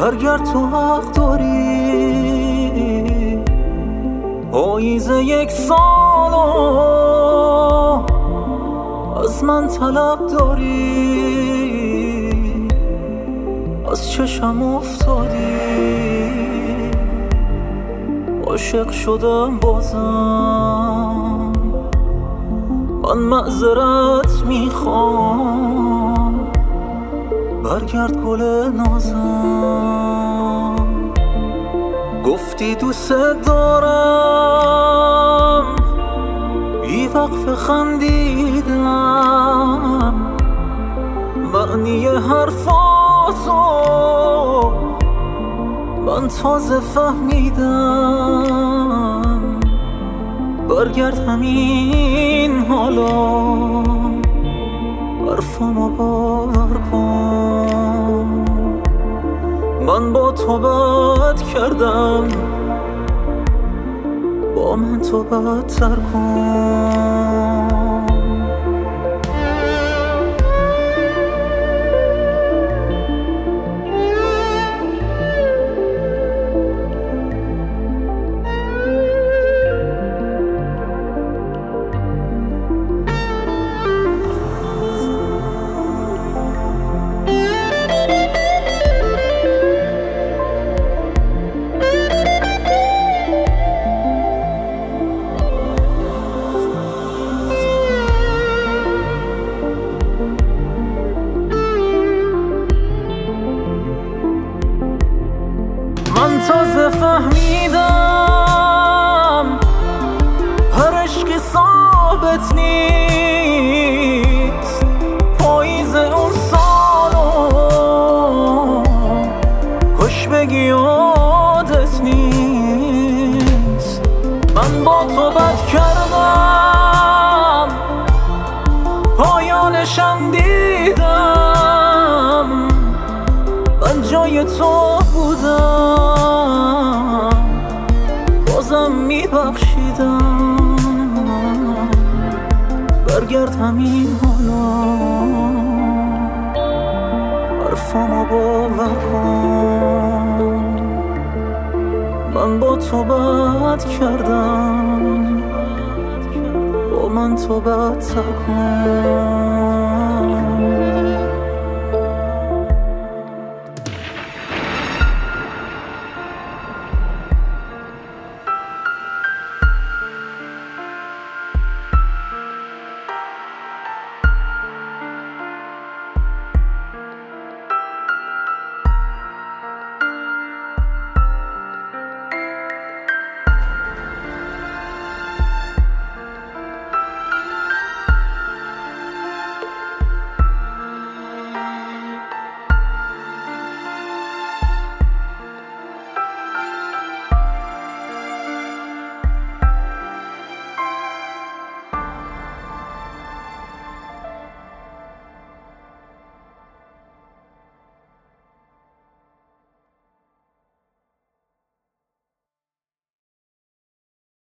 برگرد تو حق داری. پاییز یک سالو از من طلب داری. از چشم افتادی، عاشق شدم بازم. من معذرت میخوام، برگرد گل نازم. گفتی دوست دارم، بی وقف خندیدم. معنی حرفاتو من تازه فهمیدم. برگرد همین حالا، حرفمو باور کن. من با تو بد کردم، با من تو بدتر کن. من تازه فهمیدم هر عشقی ثابت نیست. پاییز اون سالو کاش بگی یادت نیست. من با تو بد کردم، پایانشم دیدم. من جای تو بودم، بازم میبخشیدم. برگرد همین حالا، حرفمو باور کن. من با تو بد کردم، با من تو بدتر کن.